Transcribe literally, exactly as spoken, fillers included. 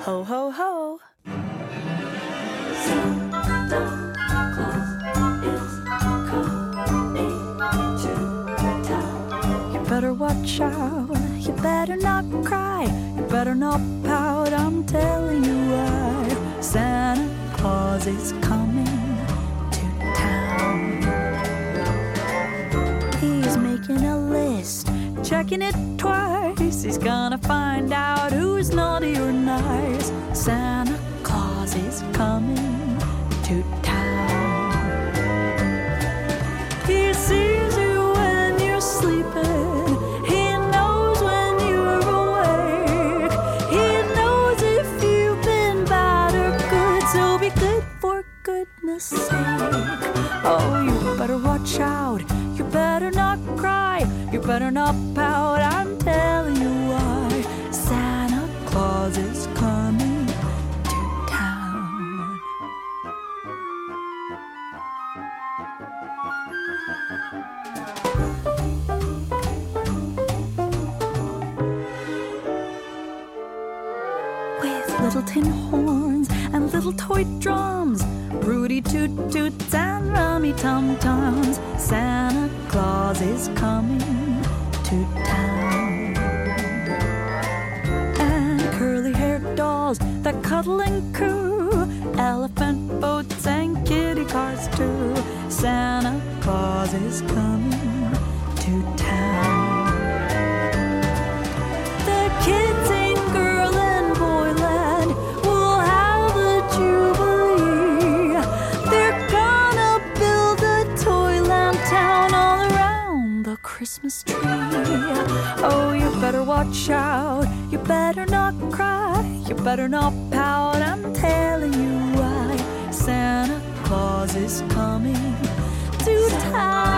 Ho, ho, ho. Santa Claus is coming to town. You better watch out. You better not cry. You better not pout. I'm telling you why. Santa Claus is coming to town. He's making a list, checking it twice. He's gonna find out who's naughty or nice. Santa Claus is coming to town. He sees you when you're sleeping. He knows when you're awake. He knows if you've been bad or good. So be good for goodness sake. Oh, you better watch out. You better not cry. You better not pout. I'm telling you why. Santa Claus is coming to town. With little tin horns and little toy drums, Rudy toot toots and rummy tum tums, Santa Claus is coming to town. And curly-haired dolls that cuddle and coo, elephant boats and kitty cars too, Santa Claus is coming to town. The kids in girl and boyland will have a jubilee. They're gonna build a toyland town all around the Christmas tree. Oh, you better watch out. You better not cry. You better not pout. I'm telling you why. Santa Claus is coming to town.